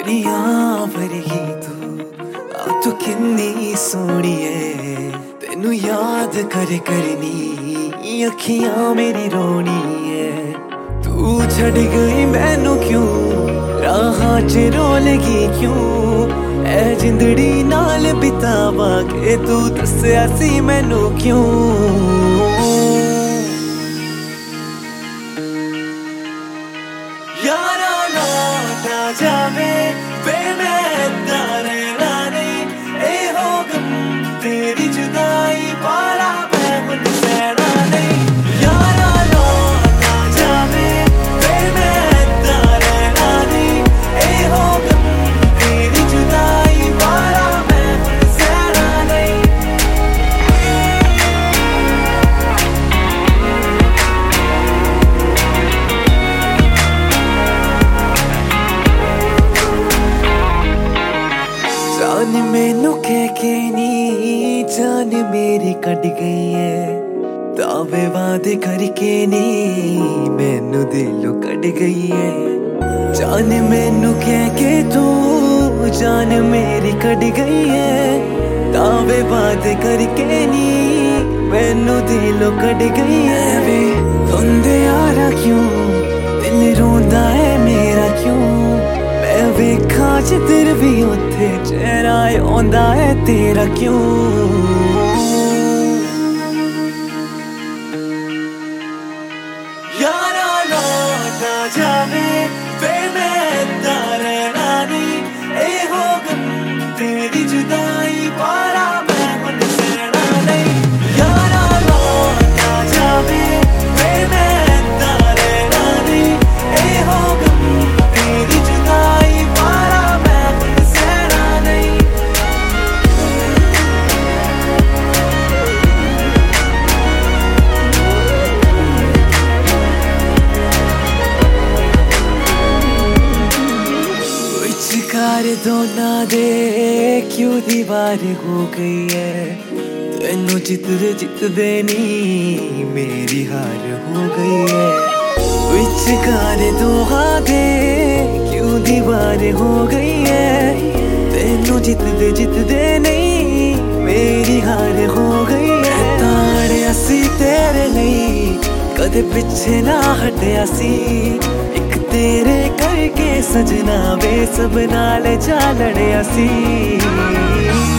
दुनिया भरगी तू किन्नी सोहनी है। तेनू याद कर करनी अखियां मेरी रोनी है। तू छड़ गई मैनू क्यों, राहां च रोलगी क्यों। ऐ जिंदड़ी नाल बितावा के तू दस्या सी मैनू क्यों। यारा ना जावे वे मैं तारे लाने ए हो गम तेरी जुदाई पारा मैं हुन सहना नहीं। यारा ना जावे वे मैं तारे लाने ए हो गम तेरी जुदाई पारा मैं हुन सहना नहीं। जान मैनू कह के नी जान मेरी कट गई है। दावे वादे करके नी मैनू दिलों कट गई है। जान मैनू कह के तू जान मेरी कट गई है। दावे वादे करके नी मैनू दिलों कट गई है। वे रोंदे यारा क्यों, दिल रोंदा है मेरा क्यों। मैं वेखा जिधर भी उत्थे चेहरा आंदा है तेरा क्यों। यारा ना जावे वे मैं तारे लानी ए हो गम तेरी जुदाई पारा मैं हुन सहना नहीं। यारा ना जावे वे मैं तारे लानी ए हो गम तेरी जुदाई पारा मैं हुन सहना नहीं। विचकार दोना दे क्यों दीवार हो गई है। तेनू जितदे नी मेरी हार हो गई है। विचकार दोहा दे क्यों दीवार हो गई है। तेनू जितदे नहीं मेरी हार हो गई है। ताड़िया सी तेरे लिए कदे पिछे ना हटिया सी। एक तेरे करके सजना वे सब नाल जा लड़िया सी।